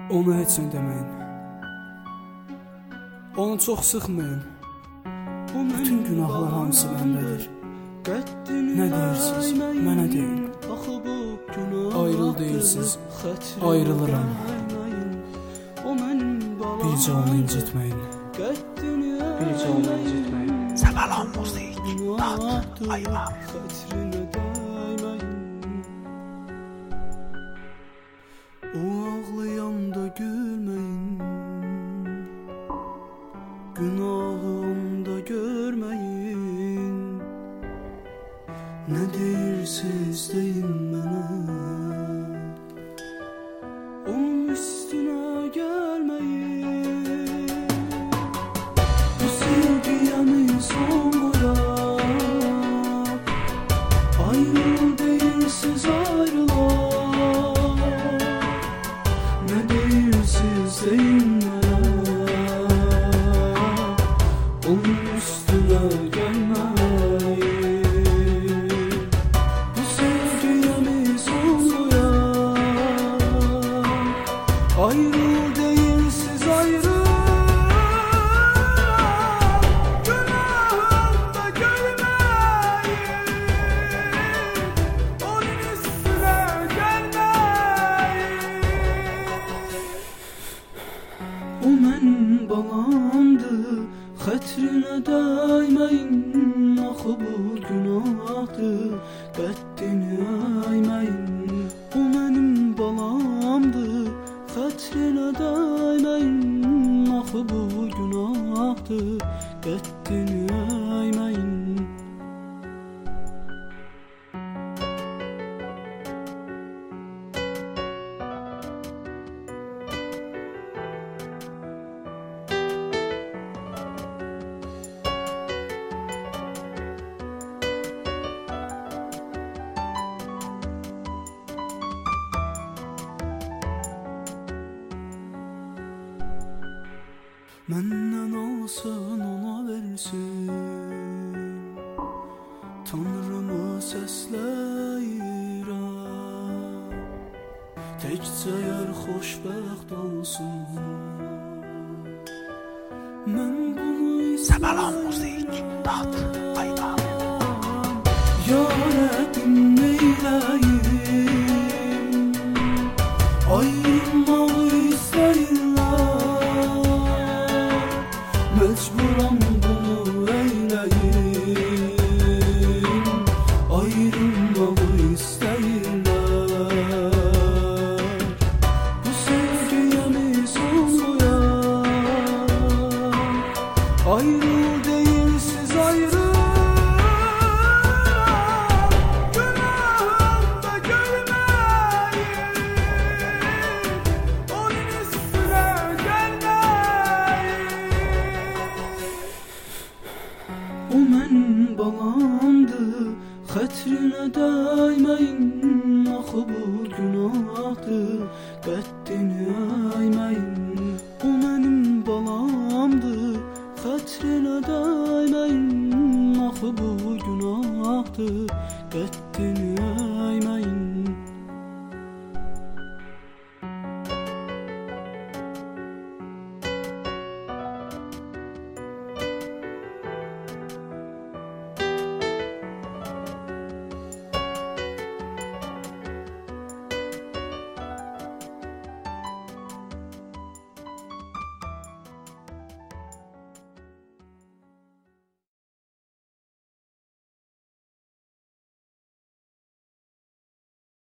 Ona heç nə deməyin. Onu çox sıxmayın. Bütün günahlar hamısı məndədir. Nə deyirsiniz, mənə deyin. Ayrıl deyirsiniz, ayrılıram. Bircə onu incitməyin. Bircə onu incitməyin. Səbəlan müzik, dad, aylar. O ağlayanda gülməyin, günahı onda görməyin. Nə deyirsiniz deyin mənə, onun üstünə gəlməyin. Bu sevgiyəmi son qoyaq, ayrıl deyirsiz ayrılaq. Nə deyirsiniz deyin mənə, onun üstünə gəlməyin. Bu sevgiyəmi son qoyaq, ayrıl deyirsiz ayrılaq. Günahımda görməyin, onun üstünə gəlməyin. O mənim balamdır, xətrinə dəyməyin. Axı bu günahdır, qəddini əyməyin. O mənim balamdır, xətrinə dəyməyin. Axı bu günahdır, qəddini əyməyin. Məndən alsın ona versin, Tanrımı səsləyirəm. Təkcə yar xoşbəxt olsun, mən bunu Səbəlan müzik, dad, aylar. Ya Rəbbim neyləyim, ayrılmağı istəyirlər. Məcburam bunu eyləyim, ayrılmağı istəyirlər. Bu sevgiyəmi son qoyaq, ayrıl deyirsiz ayrılaq. Günahımda görməyin, onun üstünə gəlməyin. O mənim balamdır, xətrinə dəyməyin. Axı bu günahdır, qəddini əyməyin. O mənim balamdır, xətrinə dəyməyin. Axı bu günahdır, qəddini əyməyin.